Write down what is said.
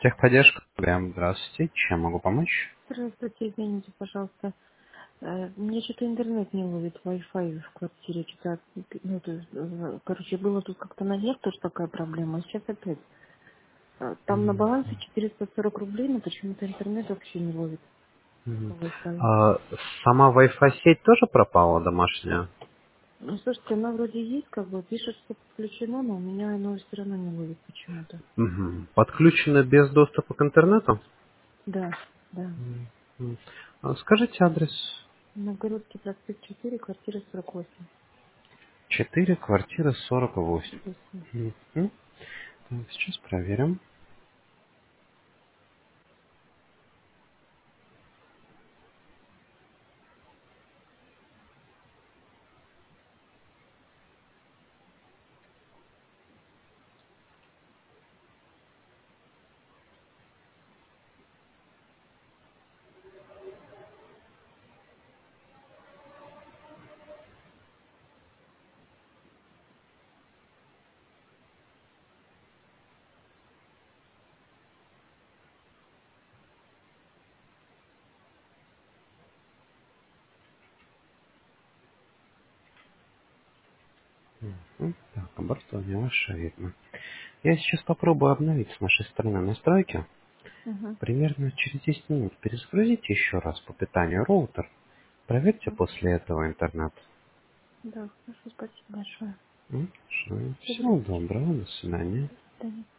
Техподдержка. Прям здравствуйте. Чем могу помочь? Здравствуйте, извините, пожалуйста. Мне что-то интернет не ловит, Wi-Fi в квартире. Что-то, ну, то есть, короче, было тут как-то наверх тоже такая проблема, а сейчас опять. Там на М, балансе 440 рублей, но почему-то интернет вообще не ловит по м. Wi-Fi. А, сама Wi-Fi сеть тоже пропала домашняя? Ну, слушайте, она вроде есть, как бы, пишет, что подключено, но у меня оно все равно не ловит почему-то. Мгм. Подключена без доступа к интернету? Да, да. М. Скажите адрес. Новгородский проспект 4, квартира 48. 4, квартира 48. 8. Мгм. Так, сейчас проверим. Так, оборудование ваше видно. Я сейчас попробую обновить с нашей стороны настройки. Угу. Примерно через 10 минут перезагрузите еще раз по питанию роутер. Проверьте после этого интернет. Да, хорошо, спасибо большое. Хорошо. Всего Всего доброго. доброго. До свидания. До свидания.